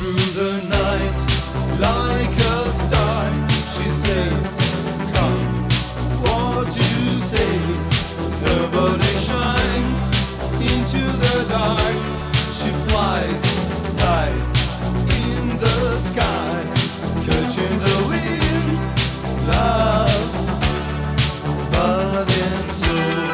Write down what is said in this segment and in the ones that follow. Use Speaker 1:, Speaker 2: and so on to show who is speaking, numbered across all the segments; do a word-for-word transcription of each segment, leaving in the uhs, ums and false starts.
Speaker 1: through the night like a star. She says, come, what do you say? Her body shines into the dark. She flies high in the sky, catching the wind, love, body and soul.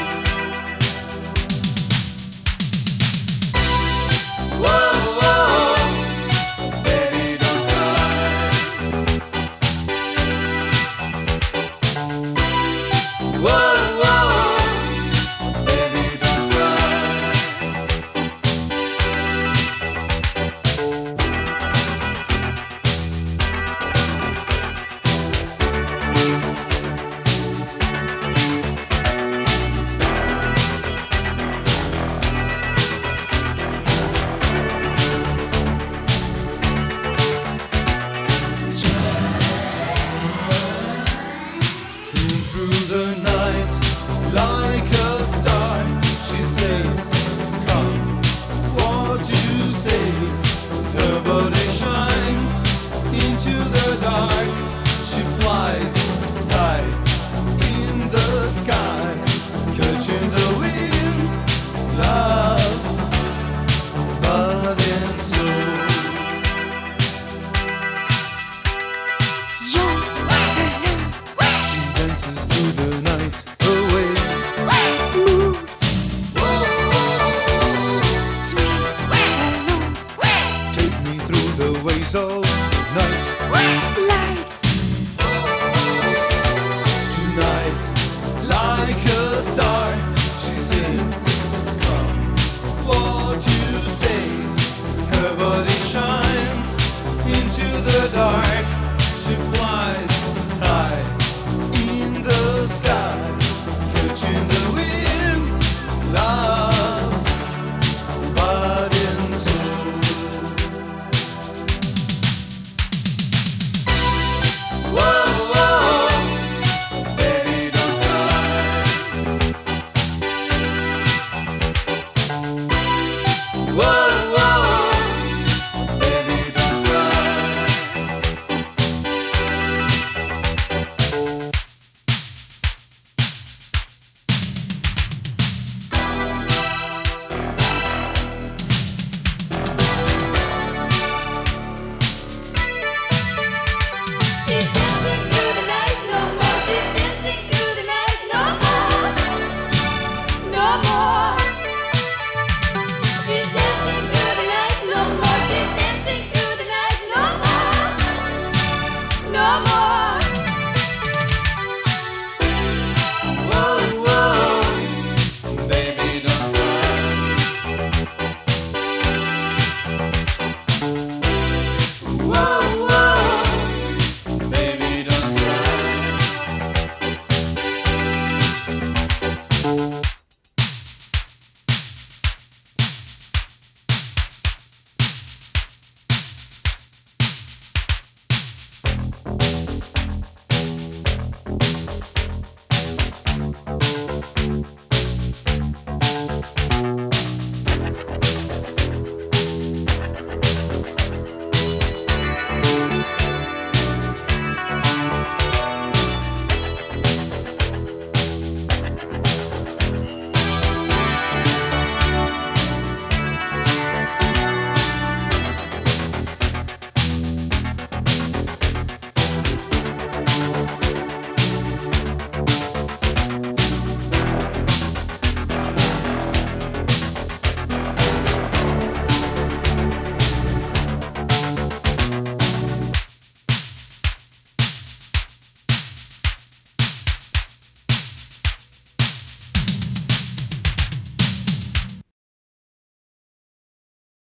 Speaker 1: Like a star, she says, come, what do you say? Her body shines into the dark. She flies high in the sky, catching the wind, love, body and soul. She dances through the night away. So